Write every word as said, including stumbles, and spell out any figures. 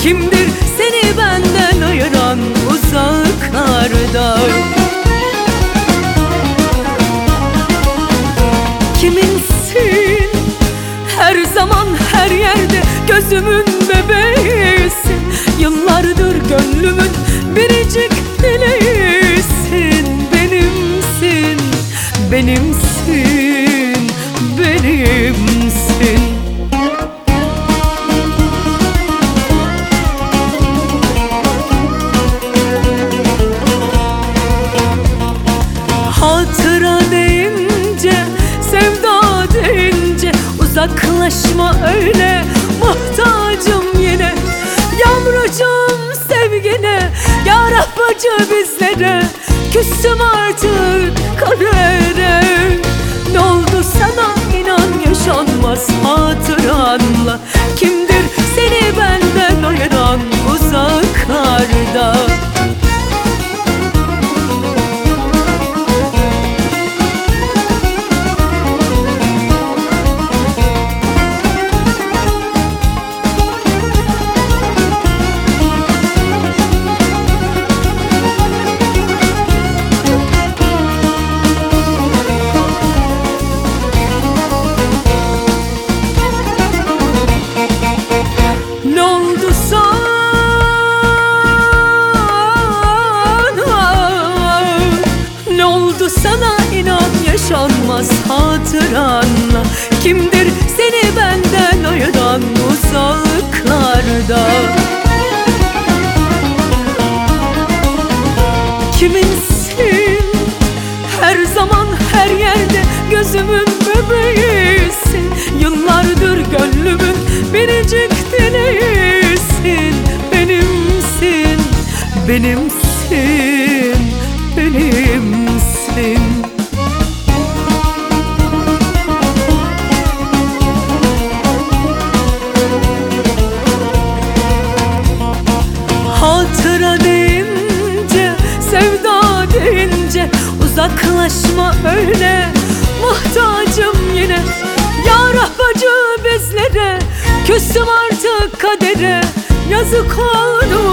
Kimdir seni benden ayıran uzaklarda? Kiminsin? Her zaman her yerde gözümün bebeğisin. Yıllardır gönlümün biricik dileğisin. Benimsin, benimsin, benimsin. Hatıra deyince, sevda deyince uzaklaşma öyle, muhtacım yine. Yavrucuğum sevgine, yarab acı bizlere. Küstüm artık kadere. Ne oldu sana inan yaşanmaz hatıranla. Kimdir seni benden ayıran uzaklarda? Sana inan yaşanmaz hatıranla. Kimdir seni benden ayıran uzaklarda? Kiminsin? Her zaman her yerde gözümün bebeğisin. Yıllardır gönlümün biricik dileğisin. Benimsin, benimsin, benimsin. Hatıra deyince, sevda deyince uzaklaşma öyle, muhtacım yine. Yarab acı bizlere, küstüm artık kadere. Yazık oldu